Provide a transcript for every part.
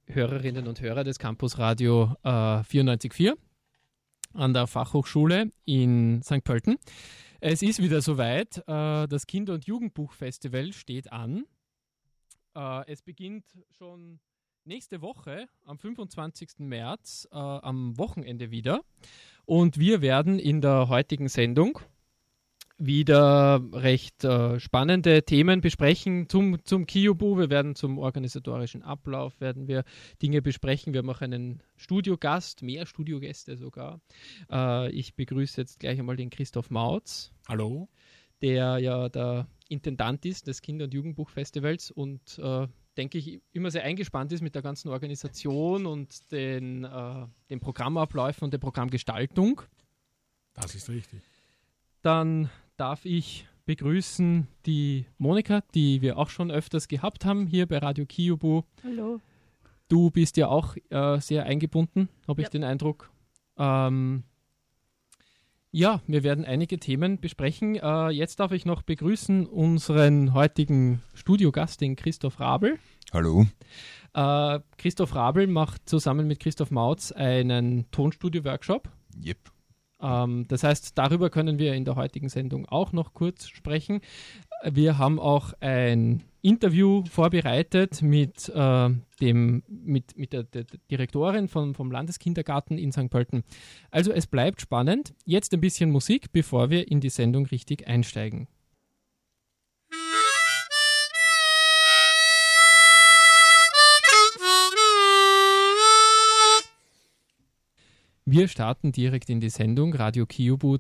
Hörerinnen und Hörer des Campus Radio 94.4 an der Fachhochschule in St. Pölten. Es ist wieder soweit. Das Kinder- und Jugendbuchfestival steht an. Es beginnt schon nächste Woche, am 25. März, am Wochenende wieder. Und wir werden in der heutigen Sendung wieder recht spannende Themen besprechen zum KIUBU. Wir werden zum organisatorischen Ablauf werden wir Dinge besprechen. Wir haben auch einen Studiogast, mehr Studiogäste sogar. Ich begrüße jetzt gleich einmal den Christoph Mautz. Hallo. Der ja der Intendant ist des Kinder- und Jugendbuchfestivals und denke ich, immer sehr eingespannt ist mit der ganzen Organisation und den Programmabläufen und der Programmgestaltung. Das ist richtig. Dann darf ich begrüßen die Monika, die wir auch schon öfters gehabt haben hier bei Radio KIUBU. Hallo. Du bist ja auch sehr eingebunden, habe ich den Eindruck. Ja, wir werden einige Themen besprechen. Jetzt darf ich noch begrüßen unseren heutigen Studiogast, den Christoph Rabl. Hallo. Christoph Rabl macht zusammen mit Christoph Mautz einen Tonstudio-Workshop. Yep. Das heißt, darüber können wir in der heutigen Sendung auch noch kurz sprechen. Wir haben auch ein Interview vorbereitet mit der Direktorin vom Landeskindergarten in St. Pölten. Also es bleibt spannend. Jetzt ein bisschen Musik, bevor wir in die Sendung richtig einsteigen. Wir starten direkt in die Sendung Radio KIUBU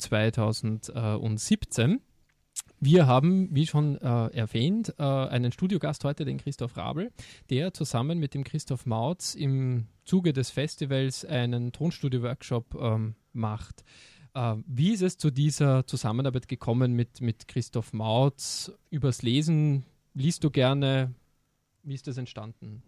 2017. Wir haben, wie schon erwähnt, einen Studiogast heute, den Christoph Rabl, der zusammen mit dem Christoph Mautz im Zuge des Festivals einen Tonstudio-Workshop macht. Wie ist es zu dieser Zusammenarbeit gekommen mit Christoph Mautz? Übers Lesen, liest du gerne? Wie ist das entstanden?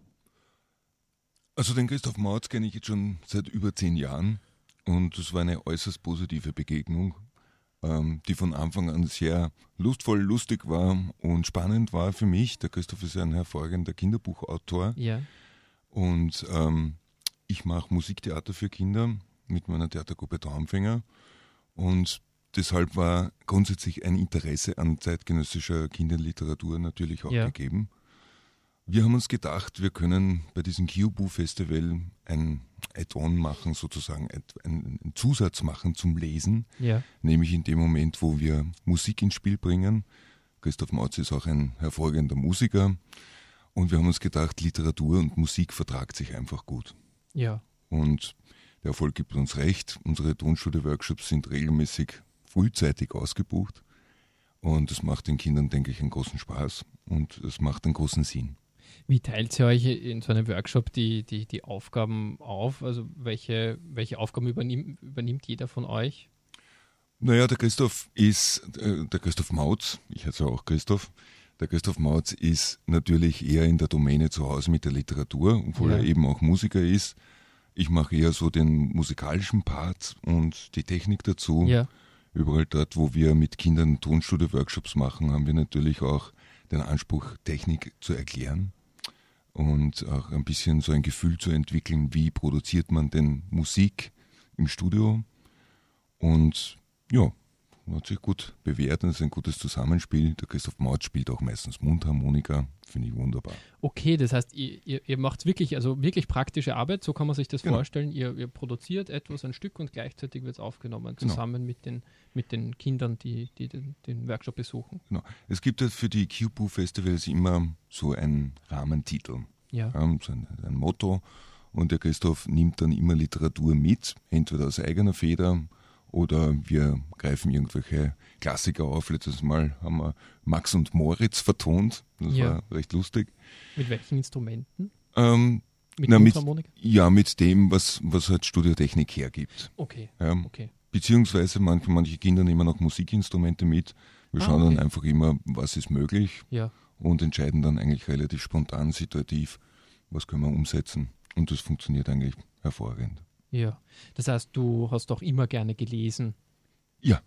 Also den Christoph Mautz kenne ich jetzt schon seit über 10 Jahren und das war eine äußerst positive Begegnung, die von Anfang an sehr lustvoll, lustig war und spannend war für mich. Der Christoph ist ein hervorragender Kinderbuchautor. Ja. Und ich mache Musiktheater für Kinder mit meiner Theatergruppe Traumfänger und deshalb war grundsätzlich ein Interesse an zeitgenössischer Kinderliteratur natürlich auch gegeben. Wir haben uns gedacht, wir können bei diesem KIUBU-Festival ein Add-on machen, sozusagen einen Zusatz machen zum Lesen, nämlich in dem Moment, wo wir Musik ins Spiel bringen. Christoph Mautz ist auch ein hervorragender Musiker und wir haben uns gedacht, Literatur und Musik vertragt sich einfach gut. Ja. Und der Erfolg gibt uns recht. Unsere Tonstudio-Workshops sind regelmäßig frühzeitig ausgebucht und das macht den Kindern, denke ich, einen großen Spaß und es macht einen großen Sinn. Wie teilt ihr euch in so einem Workshop die Aufgaben auf? Also welche Aufgaben übernimmt jeder von euch? Naja, der Christoph Mautz, ich heiße auch Christoph, der Christoph Mautz ist natürlich eher in der Domäne zu Hause mit der Literatur, obwohl er eben auch Musiker ist. Ich mache eher so den musikalischen Part und die Technik dazu. Ja. Überall dort, wo wir mit Kindern Tonstudio-Workshops machen, haben wir natürlich auch den Anspruch, Technik zu erklären und auch ein bisschen so ein Gefühl zu entwickeln, wie produziert man denn Musik im Studio. Und ja, hat sich gut bewährt und es ist ein gutes Zusammenspiel. Der Christoph Mautz spielt auch meistens Mundharmonika, finde ich wunderbar. Okay, das heißt, ihr macht wirklich praktische Arbeit, so kann man sich das vorstellen. Ihr produziert etwas, ein Stück und gleichzeitig wird es aufgenommen, zusammen mit den Kindern, die den Workshop besuchen. Genau. Es gibt ja für die KIUBU-Festivals immer so einen Rahmentitel, so ein Motto und der Christoph nimmt dann immer Literatur mit, entweder aus eigener Feder oder wir greifen irgendwelche Klassiker auf. Letztes Mal haben wir Max und Moritz vertont. Das war recht lustig. Mit welchen Instrumenten? Mit Mundharmonika? Ja, mit dem, was halt Studiotechnik hergibt. Okay. Okay. Beziehungsweise manche Kinder nehmen auch Musikinstrumente mit. Wir schauen dann einfach immer, was ist möglich und entscheiden dann eigentlich relativ spontan, situativ, was können wir umsetzen. Und das funktioniert eigentlich hervorragend. Ja, das heißt, du hast doch immer gerne gelesen. Ja.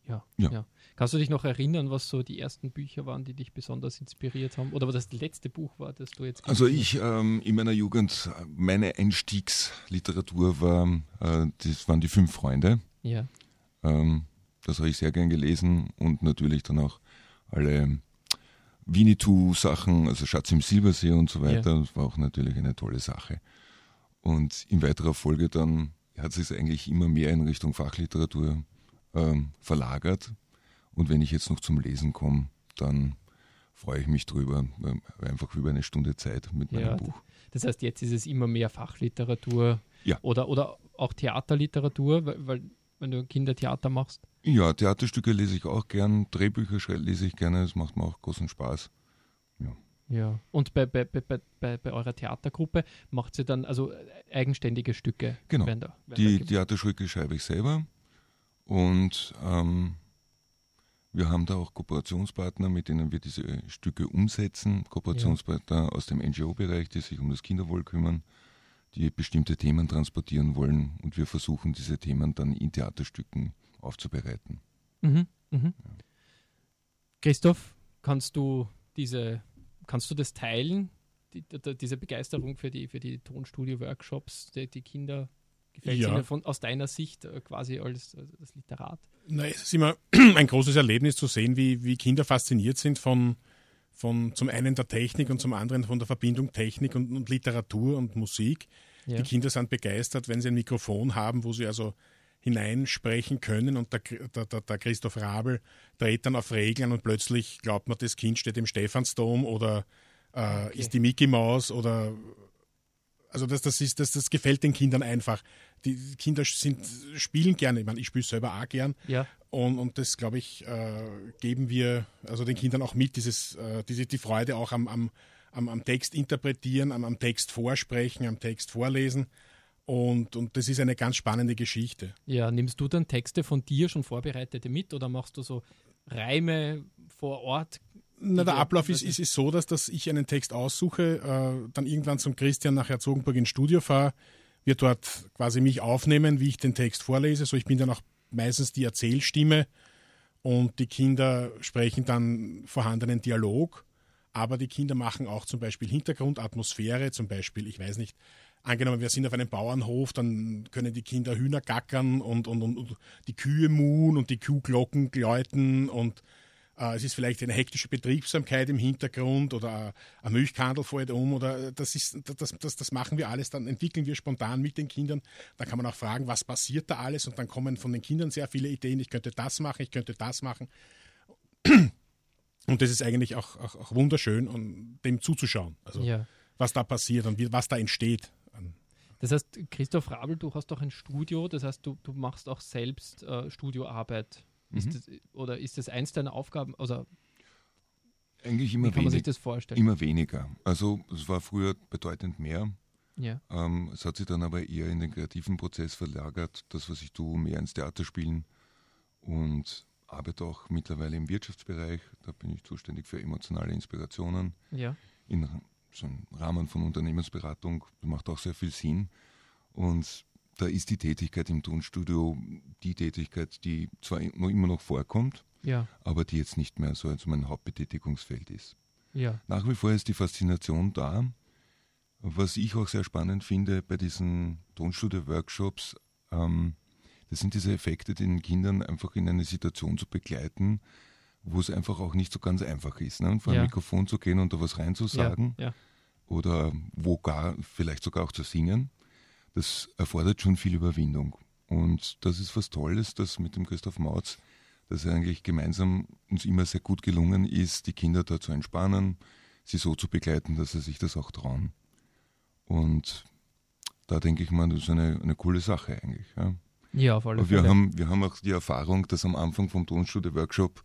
Ja, Ja. ja. Kannst du dich noch erinnern, was so die ersten Bücher waren, die dich besonders inspiriert haben? Oder was das letzte Buch war, das du jetzt Also gelesen ich in meiner Jugend, meine Einstiegsliteratur war, das waren die 5 Freunde. hast? Ja, Das habe ich sehr gern gelesen und natürlich dann auch alle Winnetou-Sachen, also Schatz im Silbersee und so weiter. Das war auch natürlich eine tolle Sache. Und in weiterer Folge dann hat sich es eigentlich immer mehr in Richtung Fachliteratur verlagert. Und wenn ich jetzt noch zum Lesen komme, dann freue ich mich drüber, einfach über eine Stunde Zeit mit meinem ja. Buch. Das heißt, jetzt ist es immer mehr Fachliteratur Ja. oder auch Theaterliteratur, weil wenn du Kindertheater machst. Ja, Theaterstücke lese ich auch gern, Drehbücher lese ich gerne, das macht mir auch großen Spaß. Ja. Und bei eurer Theatergruppe macht ihr dann also eigenständige Stücke? Genau. werden da Die gemacht? Theaterstücke schreibe ich selber und wir haben da auch Kooperationspartner, mit denen wir diese Stücke umsetzen. Kooperationspartner aus dem NGO-Bereich, die sich um das Kinderwohl kümmern, die bestimmte Themen transportieren wollen und wir versuchen, diese Themen dann in Theaterstücken aufzubereiten. Mhm. Mhm. Christoph, kannst du das teilen, diese Begeisterung für die Tonstudio-Workshops, die Kinder gefällt Ja. Ihnen aus deiner Sicht quasi als Literat? Na, es ist immer ein großes Erlebnis zu sehen, wie Kinder fasziniert sind von zum einen der Technik und zum anderen von der Verbindung Technik und Literatur und Musik. Ja. Die Kinder sind begeistert, wenn sie ein Mikrofon haben, wo sie also hineinsprechen können und der Christoph Rabl dreht dann auf Reglern und plötzlich glaubt man, das Kind steht im Stephansdom oder ist die Mickey Maus oder also das gefällt den Kindern einfach. Die Kinder spielen gerne, ich meine, ich spiele selber auch gern Ja. und das, glaube ich, geben wir also den Kindern auch mit, die Freude auch am Text interpretieren, am Text vorsprechen, am Text vorlesen. Und das ist eine ganz spannende Geschichte. Ja, nimmst du dann Texte von dir schon vorbereitete mit oder machst du so Reime vor Ort? Na, der Ablauf ist so, dass ich einen Text aussuche, dann irgendwann zum Christian nach Herzogenburg ins Studio fahre, wir dort quasi mich aufnehmen, wie ich den Text vorlese. So, ich bin dann auch meistens die Erzählstimme und die Kinder sprechen dann vorhandenen Dialog. Aber die Kinder machen auch zum Beispiel Hintergrundatmosphäre, zum Beispiel, ich weiß nicht, angenommen, wir sind auf einem Bauernhof, dann können die Kinder Hühner gackern und die Kühe muhen und die Kuhglocken läuten und es ist vielleicht eine hektische Betriebsamkeit im Hintergrund oder ein Milchkandel fällt um oder das machen wir alles, dann entwickeln wir spontan mit den Kindern. Da kann man auch fragen, was passiert da alles und dann kommen von den Kindern sehr viele Ideen, ich könnte das machen, ich könnte das machen. Und das ist eigentlich auch wunderschön, um dem zuzuschauen, also was da passiert und was da entsteht. Das heißt, Christoph Rabl, du hast doch ein Studio, das heißt, du machst auch selbst Studioarbeit. Oder ist das eins deiner Aufgaben? Also, Eigentlich immer wie kann man sich weniger. das vorstellen? Immer weniger. Also es war früher bedeutend mehr. Ja. Es hat sich dann aber eher in den kreativen Prozess verlagert, das, was ich tue, mehr ins Theater spielen und arbeite auch mittlerweile im Wirtschaftsbereich. Da bin ich zuständig für emotionale Inspirationen Ja. in so einem Rahmen von Unternehmensberatung. Das macht auch sehr viel Sinn. Und da ist die Tätigkeit im Tonstudio die Tätigkeit, die zwar immer noch vorkommt, Ja. aber die jetzt nicht mehr so als mein Hauptbetätigungsfeld ist. Ja. Nach wie vor ist die Faszination da. Was ich auch sehr spannend finde bei diesen Tonstudio-Workshops, das sind diese Effekte, den Kindern einfach in eine Situation zu begleiten, wo es einfach auch nicht so ganz einfach ist, ne? Vor ein Mikrofon zu gehen und da was reinzusagen oder vielleicht sogar auch zu singen. Das erfordert schon viel Überwindung. Und das ist was Tolles, dass mit dem Christoph Mautz, dass eigentlich gemeinsam uns immer sehr gut gelungen ist, die Kinder da zu entspannen, sie so zu begleiten, dass sie sich das auch trauen. Und da denke ich mal, das ist eine coole Sache eigentlich. Ja, Ja, auf alle aber Fälle. wir haben auch die Erfahrung, dass am Anfang vom Tonstudio-Workshop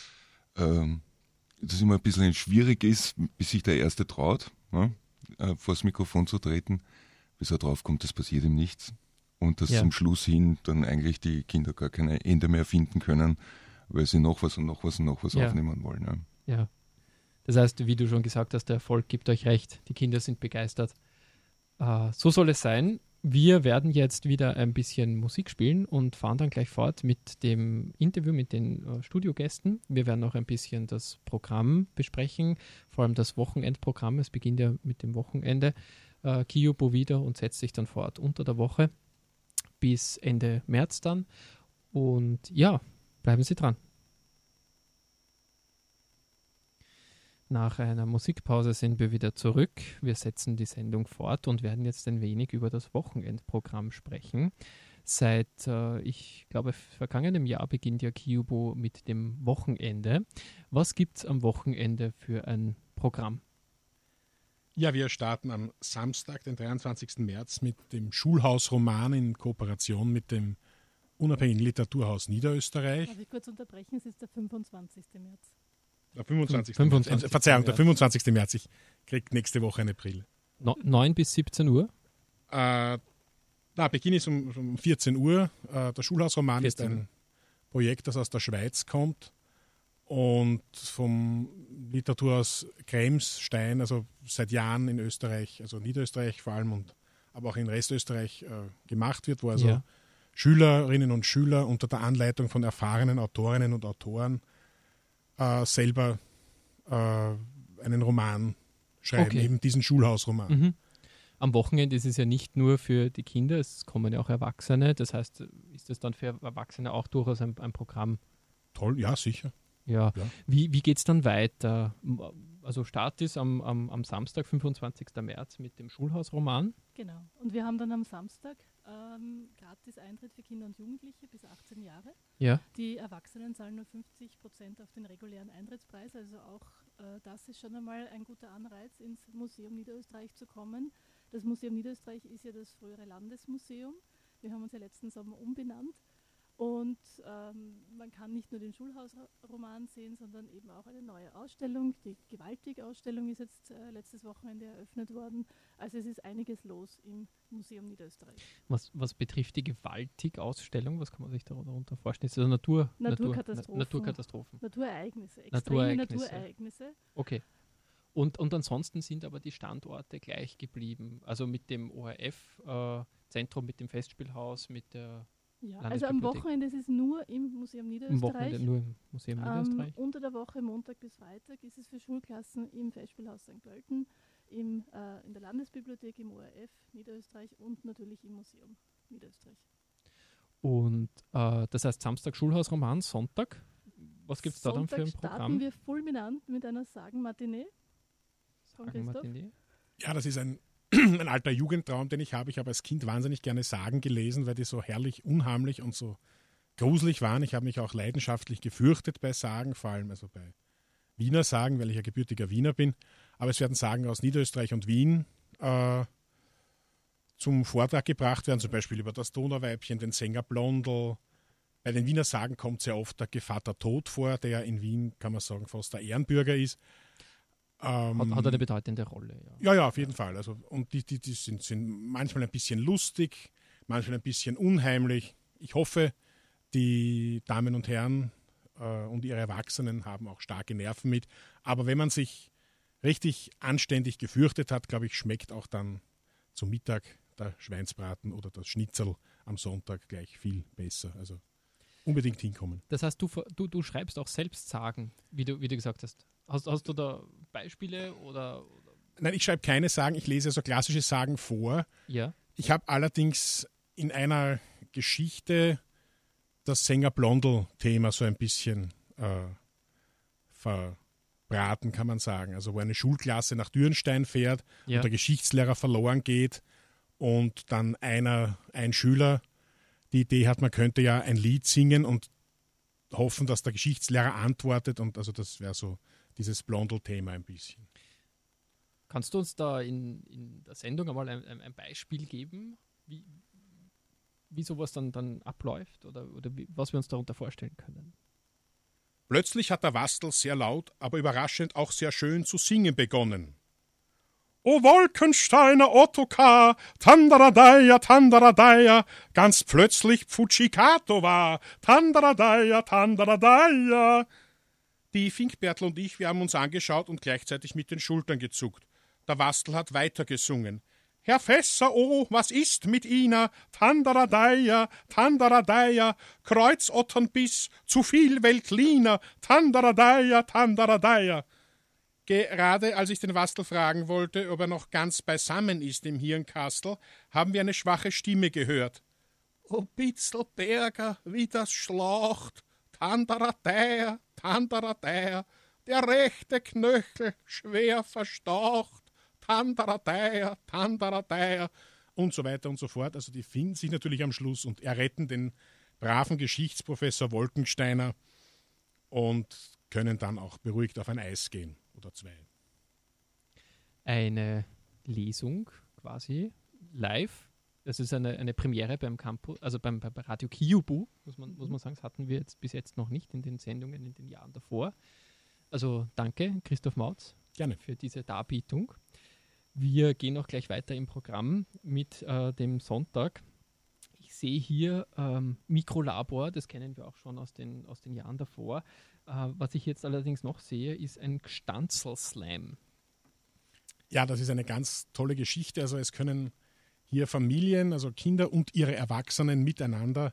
das immer ein bisschen schwierig ist, bis sich der Erste traut, vor das Mikrofon zu treten, bis er drauf kommt, das passiert ihm nichts. Und dass zum Schluss hin dann eigentlich die Kinder gar keine Ende mehr finden können, weil sie noch was aufnehmen wollen. Ja. Das heißt, wie du schon gesagt hast, der Erfolg gibt euch recht. Die Kinder sind begeistert. So soll es sein. Wir werden jetzt wieder ein bisschen Musik spielen und fahren dann gleich fort mit dem Interview mit den Studiogästen. Wir werden auch ein bisschen das Programm besprechen, vor allem das Wochenendprogramm. Es beginnt ja mit dem Wochenende. KIUBO wieder und setzt sich dann fort unter der Woche bis Ende März dann. Und ja, bleiben Sie dran. Nach einer Musikpause sind wir wieder zurück. Wir setzen die Sendung fort und werden jetzt ein wenig über das Wochenendprogramm sprechen. Seit, ich glaube, vergangenem Jahr beginnt ja KIUBO mit dem Wochenende. Was gibt es am Wochenende für ein Programm? Ja, wir starten am Samstag, den 23. März, mit dem Schulhausroman in Kooperation mit dem Unabhängigen Literaturhaus Niederösterreich. Darf ich kurz unterbrechen? Es ist der 25. März. Der 25. 25. Verzeihung, der 25. März. Ich kriege nächste Woche eine Brille. 9 bis 17 Uhr? Beginn ist um 14 Uhr. Der Schulhausroman ist ein Projekt, das aus der Schweiz kommt und vom Literaturhaus Kremsstein, also seit Jahren in Österreich, also Niederösterreich vor allem, aber auch in Restösterreich gemacht wird, wo also Schülerinnen und Schüler unter der Anleitung von erfahrenen Autorinnen und Autoren selber einen Roman schreiben, eben diesen Schulhausroman. Mhm. Am Wochenende ist es ja nicht nur für die Kinder, es kommen ja auch Erwachsene. Das heißt, ist das dann für Erwachsene auch durchaus ein Programm? Toll, ja, sicher. Ja. Wie geht es dann weiter? Also Start ist am Samstag, 25. März mit dem Schulhausroman. Genau. Und wir haben dann am Samstag gratis Eintritt für Kinder und Jugendliche bis 18 Jahre. Ja. Die Erwachsenen zahlen nur 50% auf den regulären Eintrittspreis. Also auch das ist schon einmal ein guter Anreiz, ins Museum Niederösterreich zu kommen. Das Museum Niederösterreich ist ja das frühere Landesmuseum. Wir haben uns ja letzten Sommer umbenannt. Und man kann nicht nur den Schulhausroman sehen, sondern eben auch eine neue Ausstellung. Die Gewaltig-Ausstellung ist jetzt letztes Wochenende eröffnet worden. Also es ist einiges los im Museum Niederösterreich. Was betrifft die Gewaltig-Ausstellung, was kann man sich darunter vorstellen? Ist das Naturkatastrophen. Naturereignisse, extreme Naturereignisse. Okay. Und ansonsten sind aber die Standorte gleich geblieben. Also mit dem ORF-Zentrum, mit dem Festspielhaus, mit der also am Wochenende ist es nur im Museum Niederösterreich. Am Wochenende nur im Museum Niederösterreich. Unter der Woche, Montag bis Freitag, ist es für Schulklassen im Festspielhaus St. Pölten, in der Landesbibliothek, im ORF Niederösterreich und natürlich im Museum Niederösterreich. Und das heißt Samstag Schulhausroman, Sonntag? Was gibt es da dann für ein Programm? Starten wir fulminant mit einer Sagen-Matinee. Ja, das ist ein alter Jugendtraum, den ich habe. Ich habe als Kind wahnsinnig gerne Sagen gelesen, weil die so herrlich unheimlich und so gruselig waren. Ich habe mich auch leidenschaftlich gefürchtet bei Sagen, vor allem also bei Wiener Sagen, weil ich ja gebürtiger Wiener bin. Aber es werden Sagen aus Niederösterreich und Wien zum Vortrag gebracht werden, zum Beispiel über das Donauweibchen, den Sänger Blondel. Bei den Wiener Sagen kommt sehr oft der Gevatter Tod vor, der in Wien, kann man sagen, fast der Ehrenbürger ist. Hat eine bedeutende Rolle. Ja, auf jeden Fall. Also, und die sind manchmal ein bisschen lustig, manchmal ein bisschen unheimlich. Ich hoffe, die Damen und Herren und ihre Erwachsenen haben auch starke Nerven mit. Aber wenn man sich richtig anständig gefürchtet hat, glaube ich, schmeckt auch dann zum Mittag der Schweinsbraten oder das Schnitzel am Sonntag gleich viel besser. Also unbedingt hinkommen. Das heißt, du schreibst auch selbst Sagen, wie du gesagt hast. Hast du da Beispiele oder? Nein, ich schreibe keine Sagen, ich lese also klassische Sagen vor. Ja. Ich habe allerdings in einer Geschichte das Sänger-Blondel-Thema so ein bisschen verbraten, kann man sagen. Also wo eine Schulklasse nach Dürnstein fährt und der Geschichtslehrer verloren geht und dann ein Schüler die Idee hat, man könnte ja ein Lied singen und hoffen, dass der Geschichtslehrer antwortet. Und also das wäre so dieses Blondel-Thema ein bisschen. Kannst du uns da in der Sendung einmal ein Beispiel geben, wie sowas dann abläuft oder was wir uns darunter vorstellen können? Plötzlich hat der Wastel sehr laut, aber überraschend auch sehr schön zu singen begonnen. O Wolkensteiner Ottokar, Tandaradaya, ganz plötzlich Pfutschikato war, Tandaradaya. Die Finkbertl und ich, wir haben uns angeschaut und gleichzeitig mit den Schultern gezuckt. Der Wastel hat weiter gesungen. Herr Fässer, oh, was ist mit Ihnen? Tandaradeier, Tandaradeier, Kreuzotternbiss, zu viel Weltliner, Tandaradeier, Tandaradeier. Gerade als ich den Wastel fragen wollte, ob er noch ganz beisammen ist im Hirnkastel, haben wir eine schwache Stimme gehört. O Bitzelberger, wie das schlaucht, Tandaradeier, Tandaradeier, der rechte Knöchel schwer verstaucht, Tandaradeier, Tandaradeier und so weiter und so fort. Also die finden sich natürlich am Schluss und erretten den braven Geschichtsprofessor Wolkensteiner und können dann auch beruhigt auf ein Eis gehen oder zwei. Eine Lesung quasi live. Das ist eine Premiere beim Campus, also beim Radio Kiubu, muss man sagen. Das hatten wir jetzt bis jetzt noch nicht in den Sendungen in den Jahren davor. Also danke, Christoph Mautz, gerne für diese Darbietung. Wir gehen auch gleich weiter im Programm mit dem Sonntag. Ich sehe hier Mikrolabor, das kennen wir auch schon aus den Jahren davor. Was ich jetzt allerdings noch sehe, ist ein Gstanzl-Slam. Ja, das ist eine ganz tolle Geschichte. Also es können hier Familien, also Kinder und ihre Erwachsenen miteinander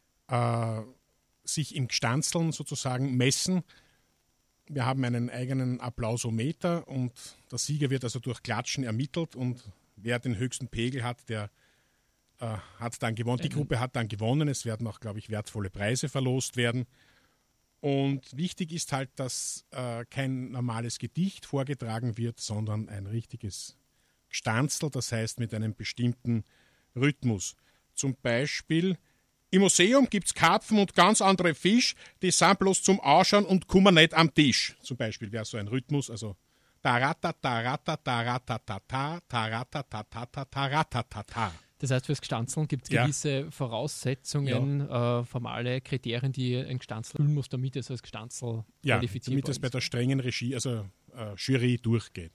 sich im Gstanzeln sozusagen messen. Wir haben einen eigenen Applausometer und der Sieger wird also durch Klatschen ermittelt und wer den höchsten Pegel hat, der hat dann gewonnen. Die Gruppe hat dann gewonnen. Es werden auch, glaube ich, wertvolle Preise verlost werden. Und wichtig ist halt, dass kein normales Gedicht vorgetragen wird, sondern ein richtiges Gstanzl, das heißt mit einem bestimmten Rhythmus. Zum Beispiel: Im Museum gibt es Karpfen und ganz andere Fisch, die sind bloß zum Ausschauen und kommen nicht am Tisch. Zum Beispiel wäre so ein Rhythmus, also tarata, tarata, taratatata, taratatata, taratatata. Das heißt, fürs Gstanzeln gibt es gewisse Voraussetzungen, formale Kriterien, die ein Gstanzl erfüllen muss, damit es als Gstanzl qualifizierbar ist. Damit es bei der strengen Regie, also Jury durchgeht.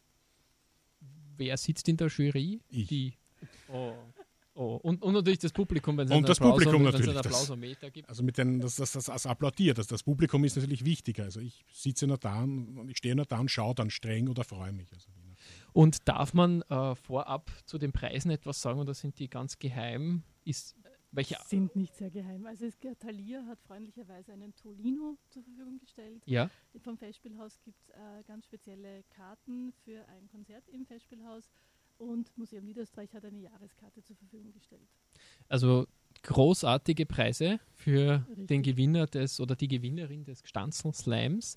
Wer sitzt in der Jury? Ich. Und natürlich das Publikum, wenn es einen Applausometer gibt. Also das applaudiert. Das Publikum ist natürlich wichtiger. Also ich sitze nur da und ich stehe nur da und schaue dann streng oder freue mich. Also und darf man vorab zu den Preisen etwas sagen oder sind die ganz geheim? Sind nicht sehr geheim. Also Thalia hat freundlicherweise einen Tolino zur Verfügung gestellt. Ja. Vom Festspielhaus gibt es ganz spezielle Karten für ein Konzert im Festspielhaus. Und Museum Niederösterreich hat eine Jahreskarte zur Verfügung gestellt. Also großartige Preise für Richtig. den Gewinner oder die Gewinnerin des Gstanzl-Slams.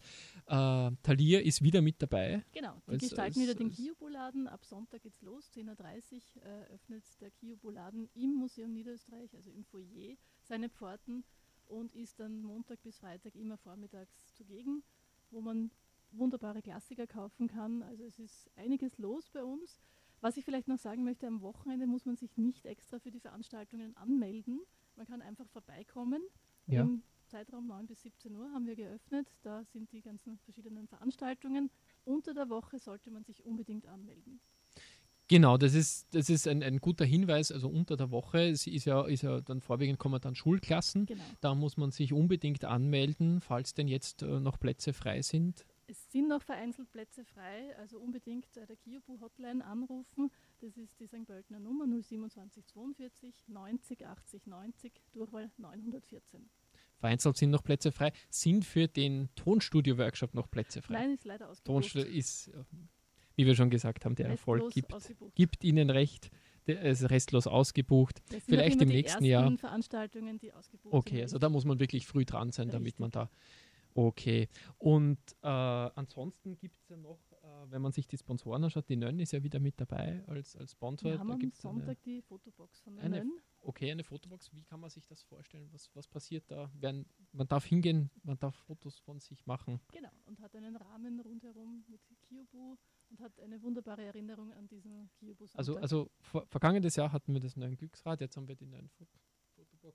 Thalia ist wieder mit dabei. Genau, die gestalten wieder den Kiubu-Laden. Ab Sonntag geht's los, 10.30 Uhr öffnet der Kiubu-Laden im Museum Niederösterreich, also im Foyer, seine Pforten und ist dann Montag bis Freitag immer vormittags zugegen, wo man wunderbare Klassiker kaufen kann. Also es ist einiges los bei uns. Was ich vielleicht noch sagen möchte, am Wochenende muss man sich nicht extra für die Veranstaltungen anmelden. Man kann einfach vorbeikommen. Ja. Im Zeitraum 9 bis 17 Uhr haben wir geöffnet. Da sind die ganzen verschiedenen Veranstaltungen. Unter der Woche sollte man sich unbedingt anmelden. Genau, das ist ein guter Hinweis. Also unter der Woche ist ja dann vorwiegend kommen dann Schulklassen. Genau. Da muss man sich unbedingt anmelden, falls denn jetzt noch Plätze frei sind. Es sind noch vereinzelt Plätze frei, also unbedingt der Kiubu-Hotline anrufen. Das ist die St. Pöltener Nummer 027 42 90 80 90, Durchwahl 914. Vereinzelt sind noch Plätze frei. Sind für den Tonstudio-Workshop noch Plätze frei? Nein, ist leider ausgebucht. Tonstudio ist, wie wir schon gesagt haben, der Erfolg gibt Ihnen recht. Es ist restlos ausgebucht. Vielleicht im nächsten Jahr. Veranstaltungen, die ausgebucht okay, sind. also da muss man wirklich früh dran sein, Richtig. damit man da. Okay. Und ansonsten gibt es ja noch, wenn man sich die Sponsoren anschaut, die Nönn ist ja wieder mit dabei als Sponsor. Wir haben da am gibt's Sonntag die Fotobox von der eine Nönn. Okay, eine Fotobox. Wie kann man sich das vorstellen? Was passiert da? Man darf hingehen, man darf Fotos von sich machen. Genau, und hat einen Rahmen rundherum mit Kiubu und hat eine wunderbare Erinnerung an diesen Kiubu-Sonntag. Also vergangenes Jahr hatten wir das neuen Glücksrad, jetzt haben wir die neuen Fotobox.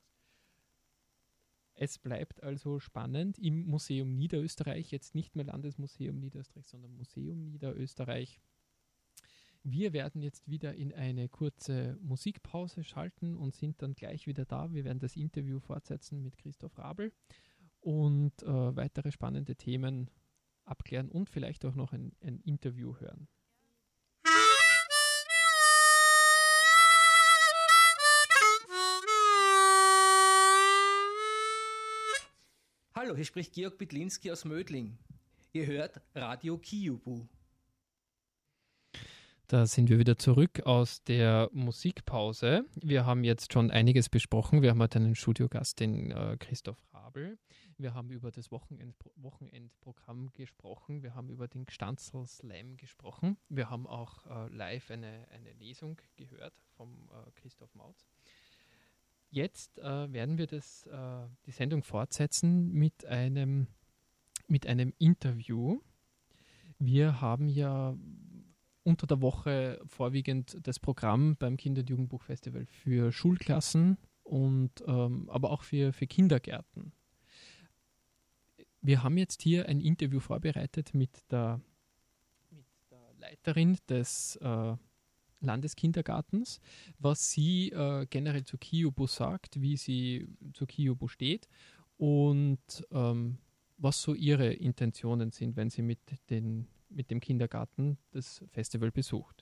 Es bleibt also spannend im Museum Niederösterreich, jetzt nicht mehr Landesmuseum Niederösterreich, sondern Museum Niederösterreich. Wir werden jetzt wieder in eine kurze Musikpause schalten und sind dann gleich wieder da. Wir werden das Interview fortsetzen mit Christoph Rabl und weitere spannende Themen abklären und vielleicht auch noch ein Interview hören. Hallo, hier spricht Georg Bitlinski aus Mödling. Ihr hört Radio Kiubu. Da sind wir wieder zurück aus der Musikpause. Wir haben jetzt schon einiges besprochen. Wir haben heute einen Studiogast, den Christoph Rabl. Wir haben über das Wochenendprogramm gesprochen. Wir haben über den Gstanzl Slam gesprochen. Wir haben auch live eine Lesung gehört vom Christoph Mautz. Jetzt werden wir die Sendung fortsetzen mit einem Interview. Wir haben ja unter der Woche vorwiegend das Programm beim Kinder- und Jugendbuchfestival für Schulklassen und aber auch für Kindergärten. Wir haben jetzt hier ein Interview vorbereitet mit der Leiterin des Landeskindergartens, was sie generell zu Kiubu sagt, wie sie zu Kiubu steht und was so ihre Intentionen sind, wenn sie mit dem Kindergarten das Festival besucht.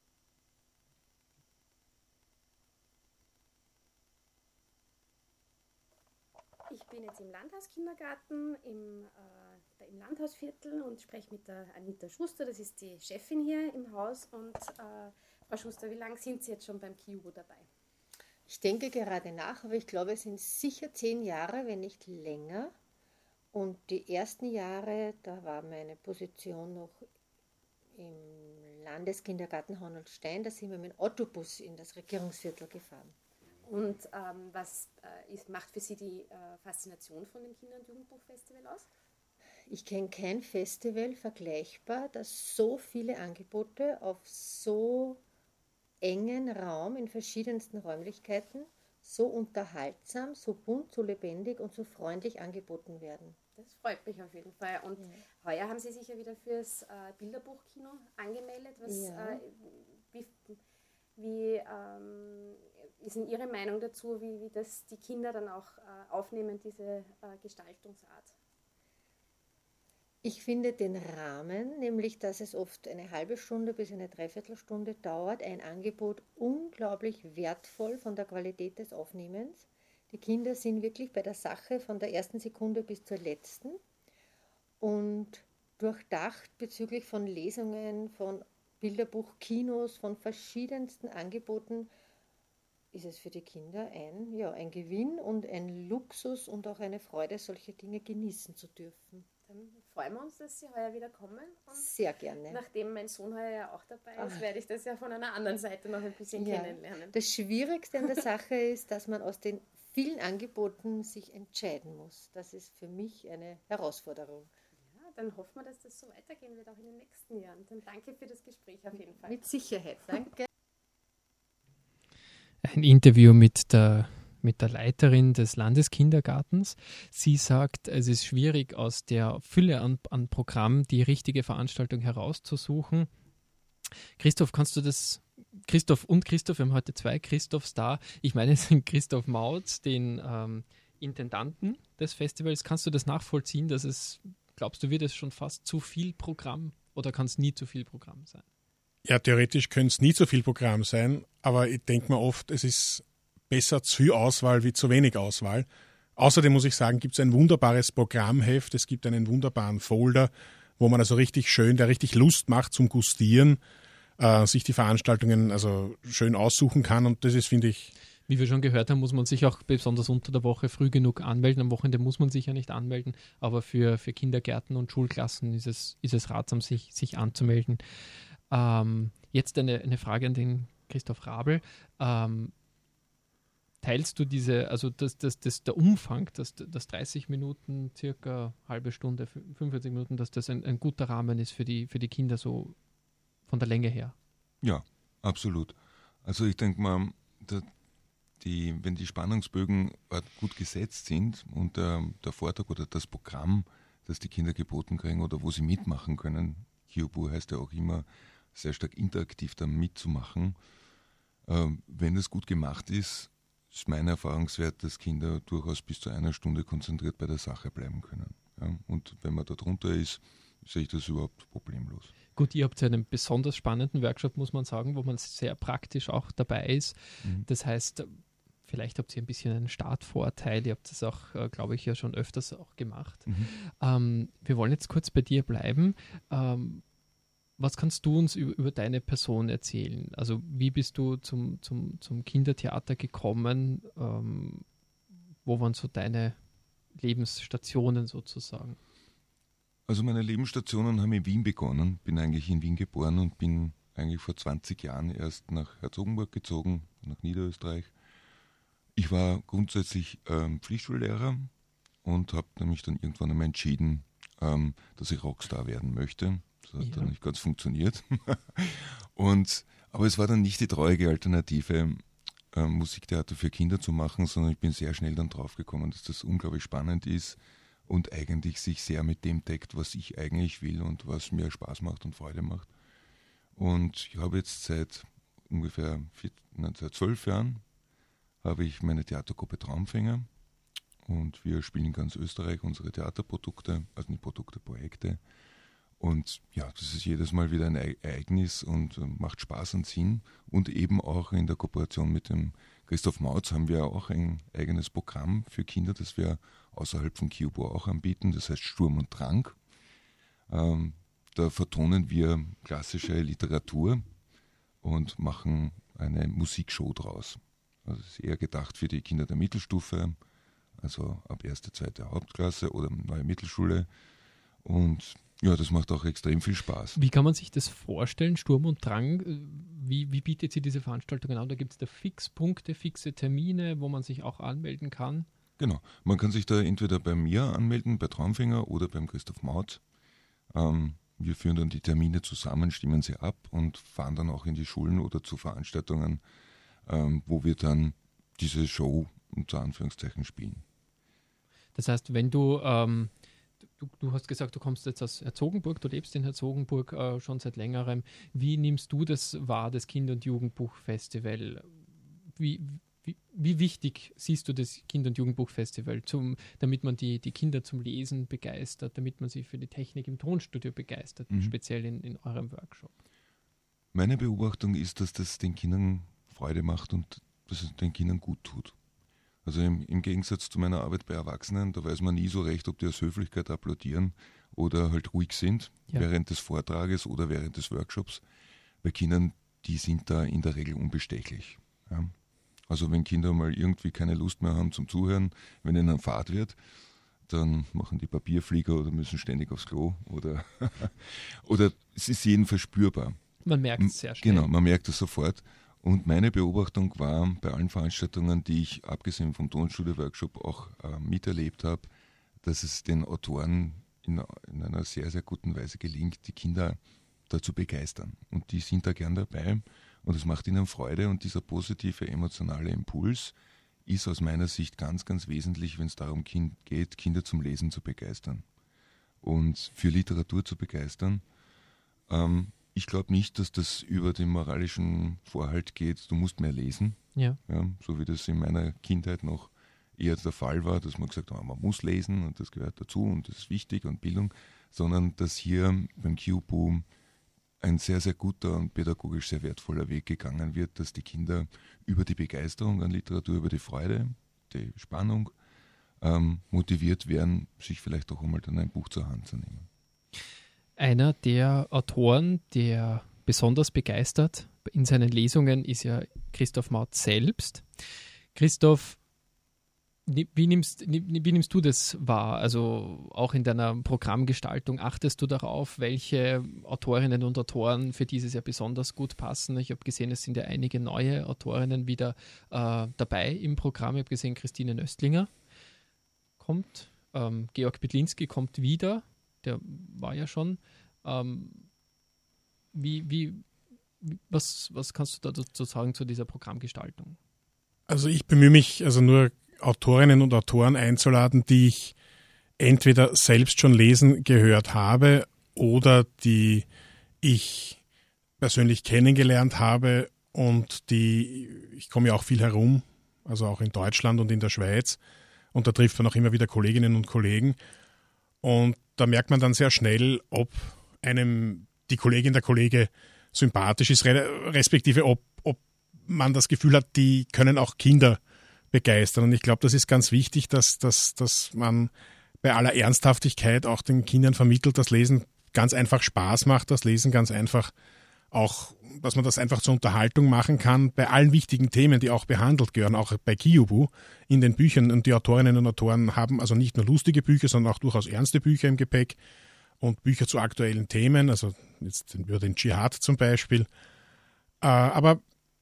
Ich bin jetzt im Landhauskindergarten im Landhausviertel und spreche mit der Anita Schuster, das ist die Chefin hier im Haus. Und Frau Schuster, wie lange sind Sie jetzt schon beim Kiubu dabei? Ich denke gerade nach, aber ich glaube, es sind sicher 10 Jahre, wenn nicht länger. Und die ersten Jahre, da war meine Position noch im Landeskindergarten Honolstein, da sind wir mit dem Autobus in das Regierungsviertel gefahren. Und was macht für Sie die Faszination von dem Kinder- und Jugendbuchfestival aus? Ich kenne kein Festival vergleichbar, das so viele Angebote auf so engen Raum in verschiedensten Räumlichkeiten so unterhaltsam, so bunt, so lebendig und so freundlich angeboten werden. Das freut mich auf jeden Fall. Und heuer haben Sie sich ja wieder fürs Bilderbuchkino angemeldet. Wie ist denn Ihre Meinung dazu, wie das die Kinder dann auch aufnehmen, diese Gestaltungsart? Ich finde den Rahmen, nämlich dass es oft eine halbe Stunde bis eine Dreiviertelstunde dauert, ein Angebot unglaublich wertvoll von der Qualität des Aufnehmens. Die Kinder sind wirklich bei der Sache von der ersten Sekunde bis zur letzten und durchdacht bezüglich von Lesungen, von Bilderbuchkinos, von verschiedensten Angeboten ist es für die Kinder ein Gewinn und ein Luxus und auch eine Freude, solche Dinge genießen zu dürfen. Dann freuen wir uns, dass Sie heuer wieder kommen. Und sehr gerne. Nachdem mein Sohn heuer ja auch dabei ist, werde ich das ja von einer anderen Seite noch ein bisschen kennenlernen. Das Schwierigste an der Sache ist, dass man aus den vielen Angeboten sich entscheiden muss. Das ist für mich eine Herausforderung. Ja, dann hoffen wir, dass das so weitergehen wird, auch in den nächsten Jahren. Dann danke für das Gespräch auf jeden Fall. Mit Sicherheit, danke. Ein Interview mit der Leiterin des Landeskindergartens. Sie sagt, es ist schwierig, aus der Fülle an Programm die richtige Veranstaltung herauszusuchen. Christoph, kannst du das? Christoph, wir haben heute 2 Christophs da. Ich meine, es sind Christoph Mautz, den Intendanten des Festivals. Kannst du das nachvollziehen, dass glaubst du, wird es schon fast zu viel Programm oder kann es nie zu viel Programm sein? Ja, theoretisch könnte es nie zu viel Programm sein, aber ich denke mir oft, es ist besser zu viel Auswahl wie zu wenig Auswahl. Außerdem muss ich sagen, gibt es ein wunderbares Programmheft, es gibt einen wunderbaren Folder, wo man also richtig schön, der richtig Lust macht zum Gustieren, sich die Veranstaltungen also schön aussuchen kann und das ist, finde ich... Wie wir schon gehört haben, muss man sich auch besonders unter der Woche früh genug anmelden. Am Wochenende muss man sich ja nicht anmelden, aber für Kindergärten und Schulklassen ist es ratsam, sich anzumelden. Jetzt eine Frage an den Christoph Rabl. Teilst du der Umfang, dass 30 Minuten, circa halbe Stunde, 45 Minuten, dass das ein guter Rahmen ist für die Kinder so von der Länge her? Ja, absolut. Also ich denke mal, wenn die Spannungsbögen gut gesetzt sind und der Vortrag oder das Programm, das die Kinder geboten kriegen oder wo sie mitmachen können, Kiubu heißt ja auch immer, sehr stark interaktiv da mitzumachen. Wenn es gut gemacht ist mein Erfahrungswert, dass Kinder durchaus bis zu 1 Stunde konzentriert bei der Sache bleiben können. Ja? Und wenn man da drunter ist, sehe ich das überhaupt problemlos. Gut, ihr habt ja einen besonders spannenden Workshop, muss man sagen, wo man sehr praktisch auch dabei ist. Das heißt, vielleicht habt ihr ein bisschen einen Startvorteil. Ihr habt das auch, glaube ich, ja schon öfters auch gemacht. Wir wollen jetzt kurz bei dir bleiben. Was kannst du uns über deine Person erzählen? Also wie bist du zum Kindertheater gekommen? Wo waren so deine Lebensstationen sozusagen? Also meine Lebensstationen haben in Wien begonnen. Bin eigentlich in Wien geboren und bin eigentlich vor 20 Jahren erst nach Herzogenburg gezogen, nach Niederösterreich. Ich war grundsätzlich Pflichtschullehrer und habe mich dann irgendwann einmal entschieden, dass ich Rockstar werden möchte. Das hat dann nicht ganz funktioniert. Aber es war dann nicht die treuige Alternative, Musiktheater für Kinder zu machen, sondern ich bin sehr schnell dann draufgekommen, dass das unglaublich spannend ist und eigentlich sich sehr mit dem deckt, was ich eigentlich will und was mir Spaß macht und Freude macht. Und ich habe jetzt seit ungefähr seit 12 Jahren habe ich meine Theatergruppe Traumfänger und wir spielen in ganz Österreich unsere Theaterprodukte, also nicht Produkte, Projekte. Und ja, das ist jedes Mal wieder ein Ereignis und macht Spaß und Sinn. Und eben auch in der Kooperation mit dem Christoph Mautz haben wir auch ein eigenes Programm für Kinder, das wir außerhalb von KIUBO auch anbieten. Das heißt Sturm und Drang. Da vertonen wir klassische Literatur und machen eine Musikshow draus. Also es ist eher gedacht für die Kinder der Mittelstufe, also ab 1., 2. Hauptklasse oder neue Mittelschule. Und ja, das macht auch extrem viel Spaß. Wie kann man sich das vorstellen, Sturm und Drang? Wie bietet sie diese Veranstaltungen an? Da gibt es da Fixpunkte, fixe Termine, wo man sich auch anmelden kann? Genau, man kann sich da entweder bei mir anmelden, bei Traumfänger oder beim Christoph Mautz. Wir führen dann die Termine zusammen, stimmen sie ab und fahren dann auch in die Schulen oder zu Veranstaltungen, wo wir dann diese Show unter Anführungszeichen spielen. Das heißt, wenn du hast gesagt, du kommst jetzt aus Herzogenburg, du lebst in Herzogenburg schon seit längerem. Wie nimmst du das wahr, das Kinder- und Jugendbuchfestival? Wie wichtig siehst du das Kinder- und Jugendbuchfestival, damit man die Kinder zum Lesen begeistert, damit man sie für die Technik im Tonstudio begeistert, speziell in eurem Workshop? Meine Beobachtung ist, dass das den Kindern Freude macht und dass es den Kindern gut tut. Also im Gegensatz zu meiner Arbeit bei Erwachsenen, da weiß man nie so recht, ob die aus Höflichkeit applaudieren oder halt ruhig sind während des Vortrages oder während des Workshops. Bei Kindern, die sind da in der Regel unbestechlich. Ja. Also wenn Kinder mal irgendwie keine Lust mehr haben zum Zuhören, wenn ihnen Fahrt wird, dann machen die Papierflieger oder müssen ständig aufs Klo oder es ist jedenfalls spürbar. Man merkt es sehr schnell. Genau, man merkt es sofort. Und meine Beobachtung war bei allen Veranstaltungen, die ich abgesehen vom Tonstudio-Workshop auch miterlebt habe, dass es den Autoren in einer sehr, sehr guten Weise gelingt, die Kinder dazu begeistern. Und die sind da gern dabei und es macht ihnen Freude. Und dieser positive emotionale Impuls ist aus meiner Sicht ganz, ganz wesentlich, wenn es darum geht, Kinder zum Lesen zu begeistern und für Literatur zu begeistern. Ich glaube nicht, dass das über den moralischen Vorhalt geht, du musst mehr lesen. Ja, so wie das in meiner Kindheit noch eher der Fall war, dass man gesagt hat, man muss lesen und das gehört dazu und das ist wichtig und Bildung, sondern dass hier beim KIUBO ein sehr, sehr guter und pädagogisch sehr wertvoller Weg gegangen wird, dass die Kinder über die Begeisterung an Literatur, über die Freude, die Spannung motiviert werden, sich vielleicht auch einmal dann ein Buch zur Hand zu nehmen. Einer der Autoren, der besonders begeistert in seinen Lesungen, ist ja Christoph Mautz selbst. Christoph, wie nimmst du das wahr? Also auch in deiner Programmgestaltung achtest du darauf, welche Autorinnen und Autoren für dieses Jahr besonders gut passen? Ich habe gesehen, es sind ja einige neue Autorinnen wieder dabei im Programm. Ich habe gesehen, Christine Nöstlinger kommt, Georg Bedlinski kommt wieder. Der war ja schon. Was kannst du dazu sagen zu dieser Programmgestaltung? Also ich bemühe mich, also nur Autorinnen und Autoren einzuladen, die ich entweder selbst schon lesen gehört habe oder die ich persönlich kennengelernt habe und ich komme ja auch viel herum, also auch in Deutschland und in der Schweiz und da trifft man auch immer wieder Kolleginnen und Kollegen und da merkt man dann sehr schnell, ob einem die Kollegin, der Kollege sympathisch ist, respektive ob man das Gefühl hat, die können auch Kinder begeistern. Und ich glaube, das ist ganz wichtig, dass man bei aller Ernsthaftigkeit auch den Kindern vermittelt, dass Lesen ganz einfach Spaß macht, dass Lesen ganz einfach auch, dass man das einfach zur Unterhaltung machen kann, bei allen wichtigen Themen, die auch behandelt gehören, auch bei KIUBU in den Büchern. Und die Autorinnen und Autoren haben also nicht nur lustige Bücher, sondern auch durchaus ernste Bücher im Gepäck und Bücher zu aktuellen Themen, also jetzt über den Dschihad zum Beispiel. Aber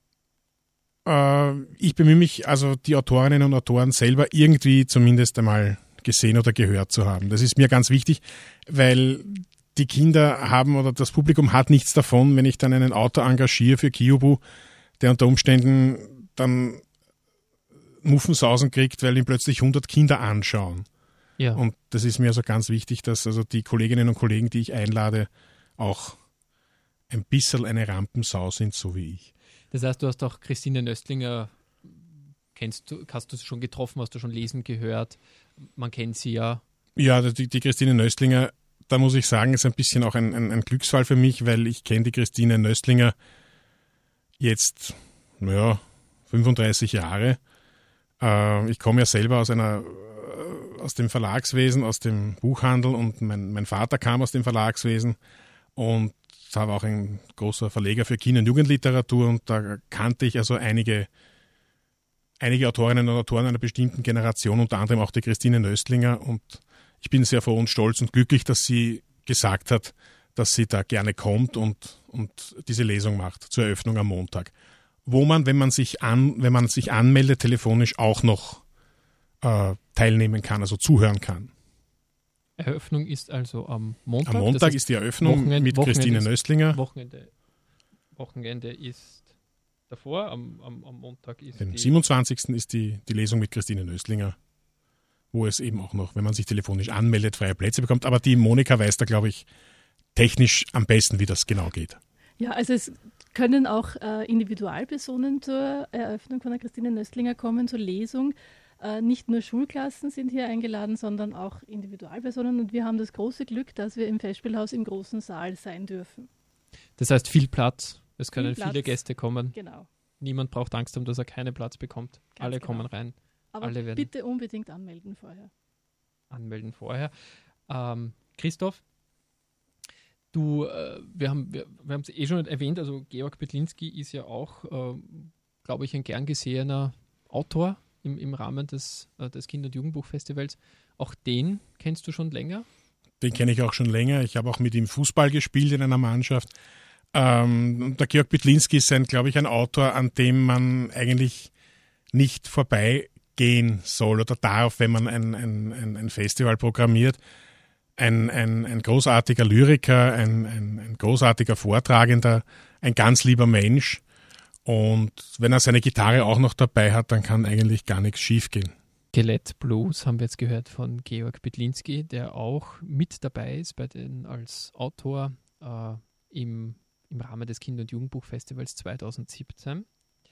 ich bemühe mich, also die Autorinnen und Autoren selber irgendwie zumindest einmal gesehen oder gehört zu haben. Das ist mir ganz wichtig, weil die Kinder haben oder das Publikum hat nichts davon, wenn ich dann einen Autor engagiere für KIUBU, der unter Umständen dann Muffensausen kriegt, weil ihn plötzlich 100 Kinder anschauen. Ja. Und das ist mir also ganz wichtig, dass also die Kolleginnen und Kollegen, die ich einlade, auch ein bisschen eine Rampensau sind, so wie ich. Das heißt, du hast auch Christine Nöstlinger, hast du sie schon getroffen, hast du schon lesen gehört? Man kennt sie ja. Ja, die Christine Nöstlinger, da muss ich sagen, ist ein bisschen auch ein Glücksfall für mich, weil ich kenne die Christine Nöstlinger jetzt, 35 Jahre. Ich komme ja selber aus dem Verlagswesen, aus dem Buchhandel und mein Vater kam aus dem Verlagswesen und war auch ein großer Verleger für Kinder- und Jugendliteratur und da kannte ich also einige Autorinnen und Autoren einer bestimmten Generation, unter anderem auch die Christine Nöstlinger und ich bin sehr froh und stolz und glücklich, dass sie gesagt hat, dass sie da gerne kommt und diese Lesung macht zur Eröffnung am Montag. Wo man, wenn man sich anmeldet, telefonisch auch noch teilnehmen kann, also zuhören kann. Eröffnung ist also am Montag. Am Montag ist die Eröffnung mit Christine Nöstlinger. Wochenende ist davor, am Montag ist den 27. ist die Lesung mit Christine Nöstlinger, wo es eben auch noch, wenn man sich telefonisch anmeldet, freie Plätze bekommt. Aber die Monika weiß da, glaube ich, technisch am besten, wie das genau geht. Ja, also es können auch Individualpersonen zur Eröffnung von der Christine Nöstlinger kommen, zur Lesung. Nicht nur Schulklassen sind hier eingeladen, sondern auch Individualpersonen. Und wir haben das große Glück, dass wir im Festspielhaus im großen Saal sein dürfen. Das heißt viel Platz. Es können viele Gäste kommen. Genau. Niemand braucht Angst haben, dass er keinen Platz bekommt. Ganz alle genau. kommen rein. Aber alle werden bitte unbedingt anmelden vorher. Christoph, wir haben es eh schon erwähnt, also Georg Petlinski ist ja auch, glaube ich, ein gern gesehener Autor im Rahmen des Kinder- und Jugendbuchfestivals. Auch den kennst du schon länger? Den kenne ich auch schon länger. Ich habe auch mit ihm Fußball gespielt in einer Mannschaft. Der Georg Petlinski ist, glaube ich, ein Autor, an dem man eigentlich nicht vorbeigehen soll oder darf, wenn man ein Festival programmiert. Ein großartiger Lyriker, ein großartiger Vortragender, ein ganz lieber Mensch. Und wenn er seine Gitarre auch noch dabei hat, dann kann eigentlich gar nichts schiefgehen. Skelett Blues haben wir jetzt gehört von Georg Petlinski, der auch mit dabei ist als Autor im Rahmen des Kinder- und Jugendbuchfestivals 2017.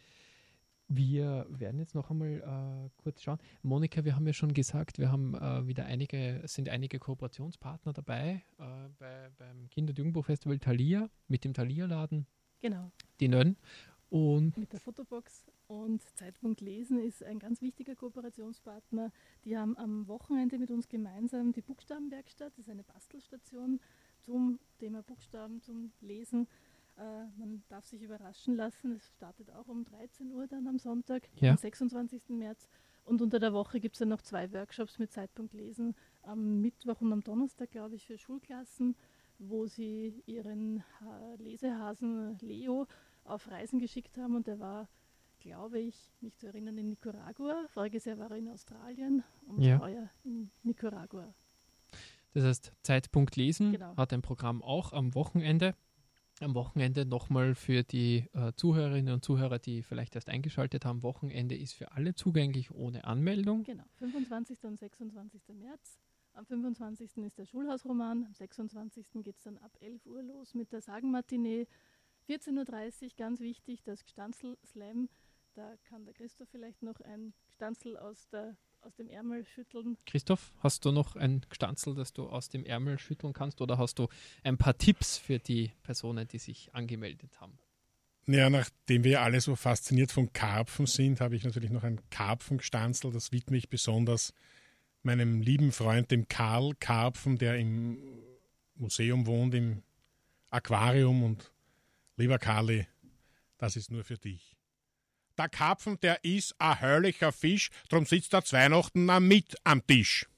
Wir werden jetzt noch einmal kurz schauen. Monika, wir haben ja schon gesagt, wir haben sind einige Kooperationspartner dabei beim Kinder- und Jugendbuchfestival Thalia, mit dem Thalia-Laden. Genau. Die Nönn. Und mit der Fotobox und Zeitpunkt Lesen ist ein ganz wichtiger Kooperationspartner. Die haben am Wochenende mit uns gemeinsam die Buchstabenwerkstatt, das ist eine Bastelstation zum Thema Buchstaben, zum Lesen. Man darf sich überraschen lassen, es startet auch um 13 Uhr dann am Sonntag, am 26. März. Und unter der Woche gibt es dann noch 2 Workshops mit Zeitpunkt Lesen, am Mittwoch und am Donnerstag, glaube ich, für Schulklassen, wo sie ihren Lesehasen Leo auf Reisen geschickt haben und der war, glaube ich, mich zu erinnern, in Nicaragua. Voriges Jahr war er in Australien und heuer in Nicaragua. Das heißt, Zeitpunkt Lesen hat ein Programm auch am Wochenende. Am Wochenende nochmal für die Zuhörerinnen und Zuhörer, die vielleicht erst eingeschaltet haben, Wochenende ist für alle zugänglich ohne Anmeldung. Genau, 25. und 26. März. Am 25. ist der Schulhausroman, am 26. geht es dann ab 11 Uhr los mit der Sagenmatinee. 14.30 Uhr, ganz wichtig, das Gstanzl-Slam. Da kann der Christoph vielleicht noch ein Gstanzl aus dem Ärmel schütteln. Christoph, hast du noch ein Gstanzl, das du aus dem Ärmel schütteln kannst oder hast du ein paar Tipps für die Personen, die sich angemeldet haben? Ja, nachdem wir alle so fasziniert von Karpfen sind, habe ich natürlich noch ein Karpfengestanzl. Das widme ich besonders meinem lieben Freund, dem Karl Karpfen, der im Museum wohnt, im Aquarium. Und lieber Karli, das ist nur für dich. Der Karpfen, der ist ein herrlicher Fisch, drum sitzt er zu Weihnachten auch mit am Tisch.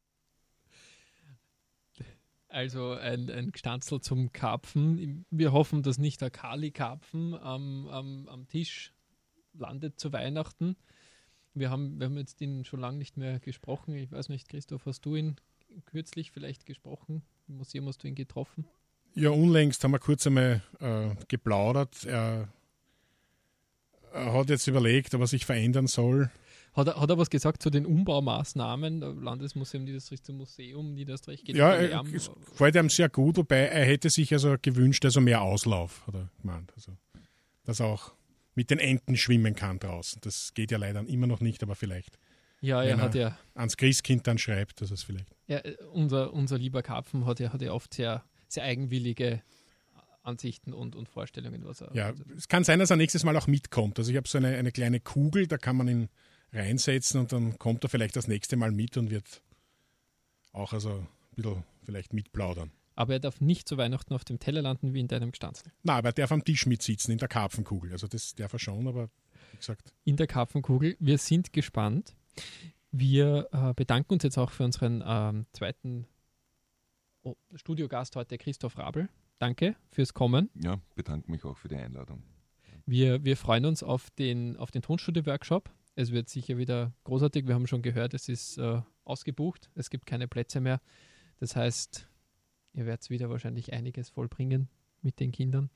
Also ein Gstanzl zum Karpfen. Wir hoffen, dass nicht der Kali-Karpfen am Tisch landet zu Weihnachten. Wir haben jetzt ihn schon lange nicht mehr gesprochen. Ich weiß nicht, Christoph, hast du ihn kürzlich vielleicht gesprochen? Im Museum hast du ihn getroffen? Ja, unlängst haben wir kurz einmal geplaudert. Er hat jetzt überlegt, ob er sich verändern soll. Hat er was gesagt zu den Umbaumaßnahmen? Landesmuseum Niederösterreich zum Museum Niederösterreich geht ja, es gefällt ihm sehr gut, wobei er hätte sich also gewünscht, also mehr Auslauf, hat er gemeint. Also, dass er auch mit den Enten schwimmen kann draußen. Das geht ja leider immer noch nicht, aber vielleicht. Ja, er hat ja ans Christkind dann schreibt, dass es vielleicht. Ja, unser lieber Karpfen hat ja oft sehr, sehr eigenwillige Ansichten und Vorstellungen. Was er, ja, es kann sein, dass er nächstes Mal auch mitkommt. Also ich habe so eine kleine Kugel, da kann man ihn reinsetzen und dann kommt er vielleicht das nächste Mal mit und wird auch also ein bisschen vielleicht mitplaudern. Aber er darf nicht zu Weihnachten auf dem Teller landen wie in deinem Gstanzl. Nein, aber er darf am Tisch mitsitzen, in der Karpfenkugel. Also das darf er schon, aber wie gesagt. In der Karpfenkugel. Wir sind gespannt. Wir bedanken uns jetzt auch für unseren zweiten Studiogast heute, Christoph Rabl. Danke fürs Kommen. Ja, bedanke mich auch für die Einladung. Wir freuen uns auf den Tonstudio-Workshop. Es wird sicher wieder großartig. Wir haben schon gehört, es ist ausgebucht. Es gibt keine Plätze mehr. Das heißt, ihr werdet wieder wahrscheinlich einiges vollbringen mit den Kindern.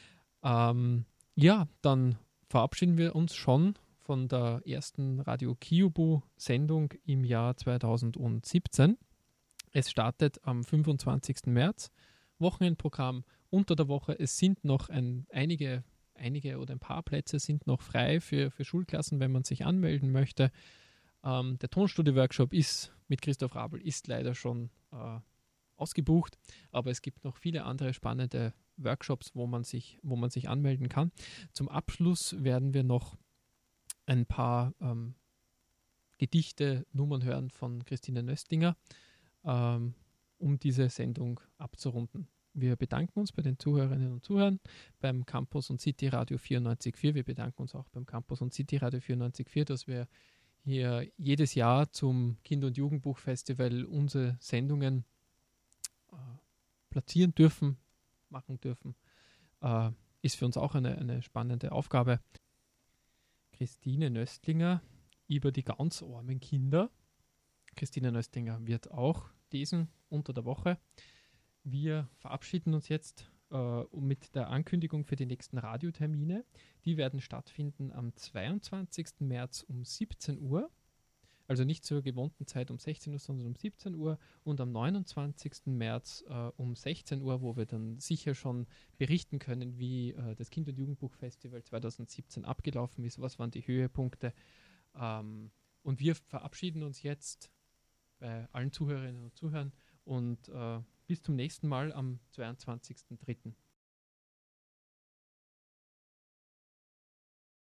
Ja, dann verabschieden wir uns schon von der ersten Radio Kiubu-Sendung im Jahr 2017. Es startet am 25. März. Wochenendprogramm unter der Woche. Es sind noch einige oder ein paar Plätze sind noch frei für Schulklassen, wenn man sich anmelden möchte. Der Tonstudio-Workshop mit Christoph Rabl ist leider schon ausgebucht, aber es gibt noch viele andere spannende Workshops, wo man sich anmelden kann. Zum Abschluss werden wir noch ein paar Gedichte, Nummern hören von Christine Nöstlinger, um diese Sendung abzurunden. Wir bedanken uns bei den Zuhörerinnen und Zuhörern beim Campus und City Radio 94.4. Wir bedanken uns auch beim Campus und City Radio 94.4, dass wir hier jedes Jahr zum Kinder- und Jugendbuchfestival unsere Sendungen platzieren dürfen, machen dürfen. Ist für uns auch eine spannende Aufgabe. Christine Nöstlinger über die ganz armen Kinder. Christine Nöstlinger wird auch lesen unter der Woche. Wir verabschieden uns jetzt mit der Ankündigung für die nächsten Radiotermine. Die werden stattfinden am 22. März um 17 Uhr. Also nicht zur gewohnten Zeit um 16 Uhr, sondern um 17 Uhr. Und am 29. März um 16 Uhr, wo wir dann sicher schon berichten können, wie das Kind- und Jugendbuchfestival 2017 abgelaufen ist. Was waren die Höhepunkte? Und wir verabschieden uns jetzt bei allen Zuhörerinnen und Zuhörern und bis zum nächsten Mal am 22.03.